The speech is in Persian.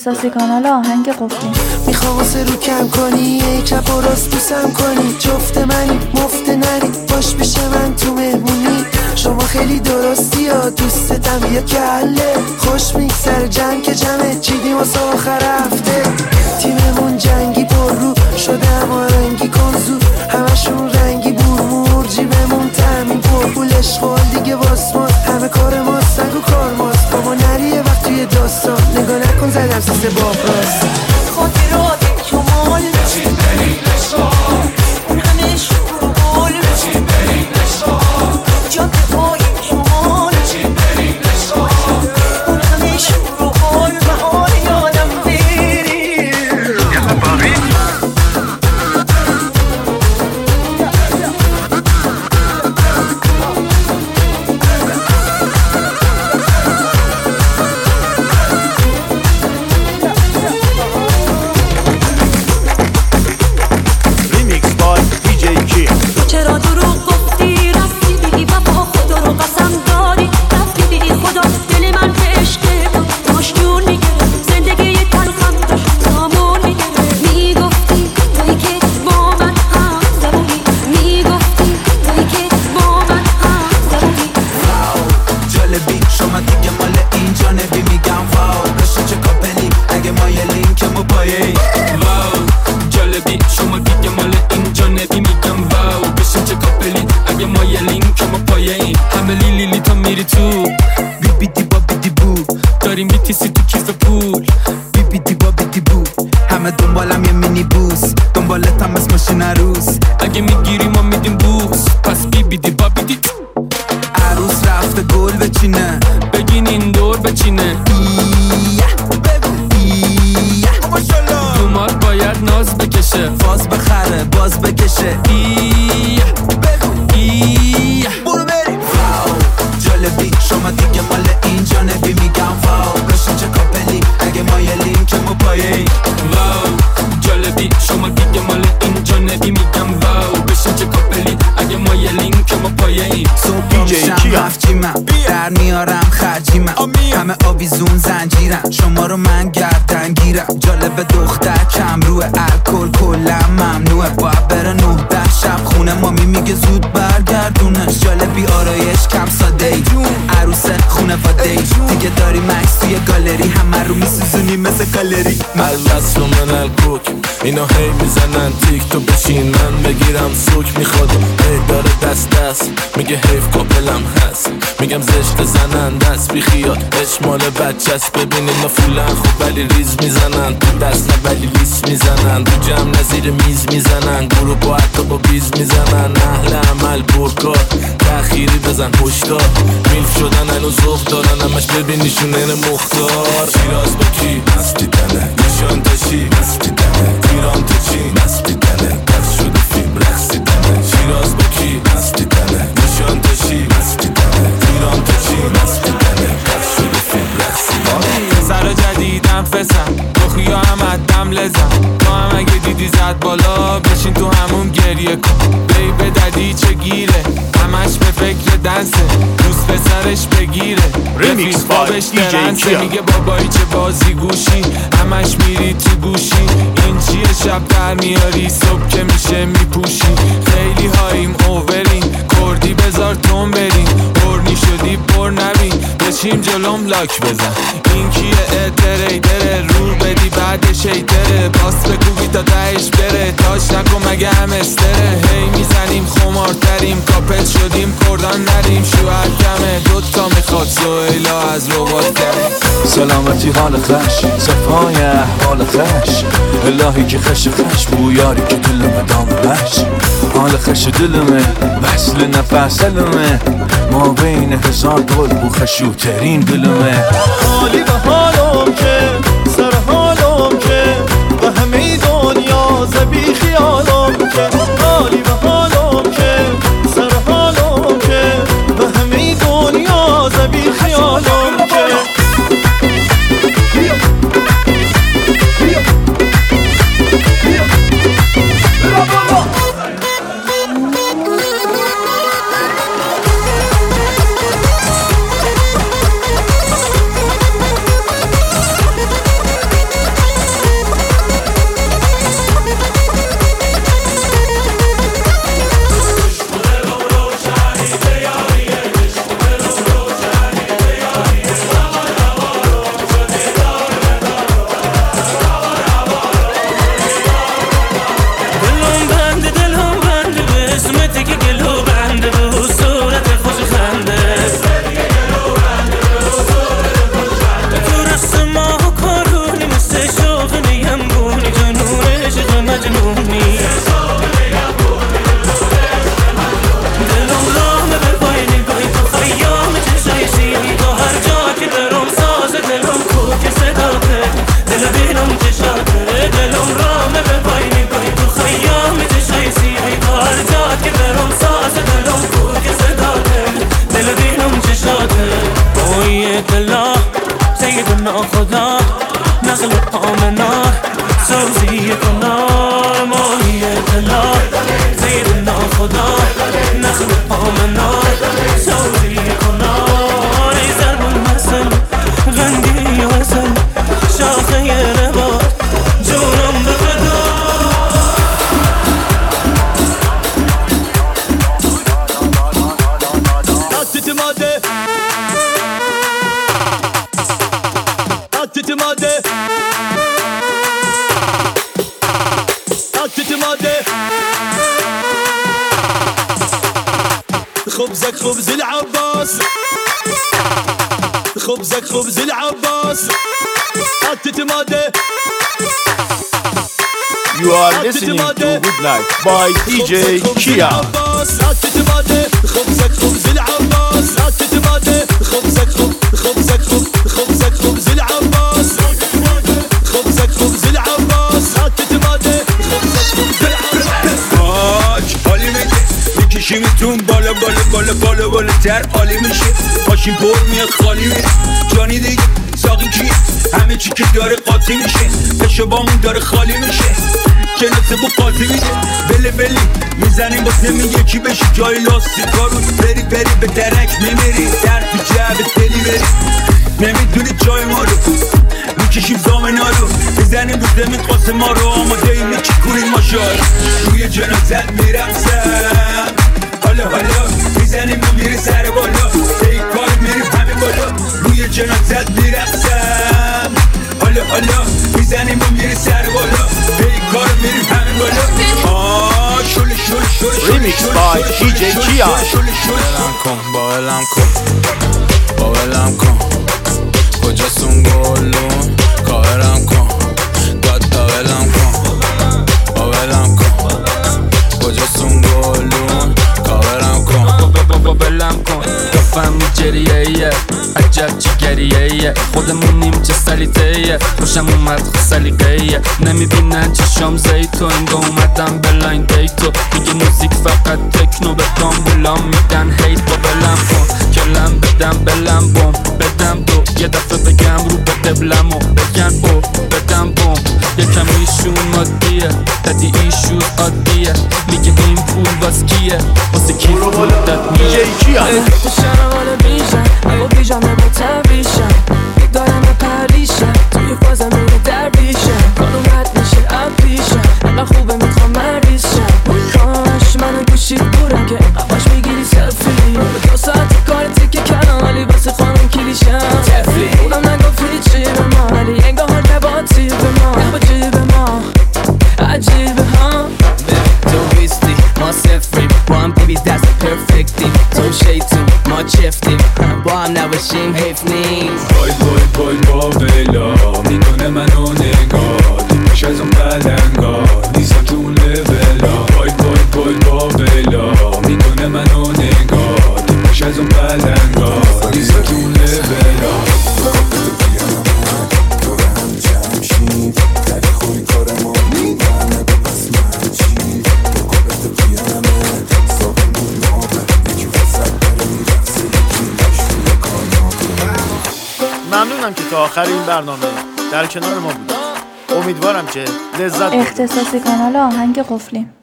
احساسی کانال آهنگ قفلی. میخوام واسه رو کم کنی، ای چپ و راست بوسم کنی، جفت منی مفت نری، باش پیش من تو مهمونی. شما خیلی درستی ها، دوستتم یه کله، خوش میگذره جمع که جمعه چیدیم واسه آخر هفته. تیممون جنگی پر رو شده اما رنگی کنزو، همشون رنگی بور جیبمون تامین پر پول اشغال دیگه واسمان، همه کار ماست سنگ و کار ماست. بابا نریه وقت توی داستان نگاه نکن زدم سیسه باب راست. خاطرات کمال بچین بریم نشان، اون همه شکر و گل بچین بریم نشان، جاده های کمال بچین بریم نشان، اون همه شکر و گل بهار یادم بریم. یلا باقی چرا دروغ گفتی رفتی بی وفا، خدا رو قسم داری رفتی بی خدا، دل من به عشق تو داشت جون میگیره، زندگی تلخم داشت نامون میگیره. میگفتی توی که با من هم زبونی، میگفتی توی که با من هم زبونی. واو جالبی شما دیگه مال اینجا نبی، میگم واو بشه چه کاپلی اگه مایلین که ما پایه. واو جالبی شما دیگه مال اینجا نبی، میگم واو بشین چه کاپلی اگه ما یه لینک ما پایه این همه لیلی تا میری تو. بی بی دی با بی دی بو داریم بیتیسی تو کیف پول، بی بی دی با بی دی بو همه دنبالم یه مینی بوس، دنبالتم از ماشین عروس، اگه میگیری ما میدیم بوس، پس بی بی دی با بی دی. عروس رفته گل بچینه، بگین این دور بچینه، دومات باید ناز بکشه، فاز بخره باز بکشه. برو بریم. واو جالبی شما دیگه مال اینجا نبی، میگم واو بشین چه کاپلی اگه ما یه لینک ما پایه. واو جالبی شما دیگه مال اینجا نبی، میگم واو بشین چه کاپلی اگه ما یه لینک ما پایه این. صبح میشم هفتیمم در میارم خرجیمم، همه آویزون زنجیرم، شما رو من گردن گیرم. جالب دختر کم روه، الکل کلم ممنوعه، باید بره 9 شب خونه، مامی میگه زود برگردونش. جالبی آرایش کم ساده ای، عروسه خونواده ای، دیگه داری مکس توی گالری، همه رو میسوزونی مثل کالری. البس رو من الکوک اینا هی میزنن تیک، تو بشین من بگیرم سوک. میخواد هی داره دست میگه حیف کاپلم هست، میگم زشت زنن دست بی خیال اشمال بچه است. ببین اینا فولن خوب ولی ریز میزنن، تو دست نه ولی لیس میزنن، تو جمع نزیر میز میزنن، گروه با حتی با بیز میزنن. اهل عمل پرکار تأخیری بزن هشدار، میلف شدن هنوز ذوق دارن، همش ببینیشون این مختار. شیراز با کی مستی دنه، نشان تشی مستی دنه، ایران تو چی مستی دنه، پس شده فیلم رقصی دنه. شیراز با کی مستی دنه، نشان تشی مستی دنه، ایران تو چی مستی دنه، پس شده فیلم رقصی دنه. سر جدیدم فسم بخیا هم دم لزم، تو هم اگه دیدی زد بالا بشین تو همون گریه کن. بی به ددی چه گیره همش به فکر دنسه، دوست پسرش بگیره رفیق بابش درنسه، میگه بابایی چه بازی گوشی همش میری تو گوشی. این چیه شب در میاری صبح که میشه میپوشی، خیلی هاییم اوورین کردی بذار تون برین، برنی شدی بر نبین بچیم جلوم لاک بزن. این کیه اتریدره رو بدی بعدش ایتره، باس بکوبی تا دهش بره، تاش نکن مگه هم استره. هی میزنیم خمارتریم کاپل شدیم کردان نریم، شوهر کمه دوتا میخواد سویلا از ربات کریم. سلامتی حال خش صفای احوال خش، الهی که خش بویاری که دلمه دامش، حال خش دلمه وصل نفسلمه، ما بین هزار گل بو خشوترین دلمه. حالی به حالم که سر حالم که و همه دنیا زبی خیالم که، حالی به حالم که سر حالم که و همه دنیا زبی خیالم که. پامنار سوزی کنار ماهی دلار زیر ناخدا نخل پامنار سوزی کنار ای ضرب المثل غنگی وصل شاخه نبار جونم به فدا عطت ماده عطت ماده عطت ماده خبزك خبز العباس خبزك خبز العباس عطت ماده You are listening to Good Life by DJ Kia. عطت ماده خبزك خبز العباس عطت ماده خبزك خبزك خبزك خبز العباس خبزك خبز العباس عطت ماده خبزك خبز العباس حالی میگه میکشیمتون بالا بالا بالا بالا بالا تر عالی میشه ماشین پر میاد خالی میره جانی دیگه ساقی کیه همه چی که داره قاطی میشه پشبامون داره خالی میشه جناسه با قاطی میده بله بله میزنیم باز نمیگه کی بشی جای لاستیکا رو بری بری به درک میمیری در تو جعبت دلی بری نمیدونی جای ما رو میکشیم زامنا رو میزنیم رو زمین قاسم ما رو آماده ای میکی کنیم ما شار روی جنازت میرقصم حالا حالا میزنیم و میری سر بالا ای کار میریم همه بالا روی جنازت میرقصم حالا حالا میزنیم و میری سر بالا ای کار میریم همه بالا شل شل شل Remix by DJ Kia. باولم کن باولم کن باولم کن کجاستون گلون کاورم کن داد داولم کن باولم کن کجاستون گلون کاورم کن باولم کن کفم جریه ایه عجب چی گریه ایه خودمونیم چه سلیته ایه خوشم اومد سلیقه ایه نمیبینن چشام زیتو انگا اومدم بلاین دیتو میگه موزیک فقط تکنو به دامبولام میدن هیت باولم کن کلم بدم بلم بوم بدم دو یه دفعه بگم رو به دبلمو بگن او بدم بوم یکم ایشون مادیه دادی ایشون عادیه میگه این پول واس کیه واسه کی مدت میشه خوشم حالا بیشم اگه بیشم نمو تبیشم دارم به پریشم توی فازم میره درویشم کار اومد میشه اپیشم اقا خوبه میخوام مریشم کاش منو گوشید بورم که قفاش میگیری سلفی 2 ساعت کار تیکه کلام ولی واسه خانم کلیشم تفلی اونم نگفت چی به ما ولی انگاه حال نباتی به ما نبا جیب ما عجیبه ها تو بیستی ما سفریم با هم بیبی دست پرفکتیم تو شیطون ما چفتیم با هم نباشیم حیف نیست بای بای بای باولا میکنه منو نگاه دیمش از اون بلنگا نیستم تو اون لولا بای بای بای باولا میکنه منو نگاه دیمش از اون بلنگا نیستم تو اون لولا ممنونم که تا آخر این برنامه در کنار ما بودید. امیدوارم که لذت اختصاصی کانال آهنگ قفلی.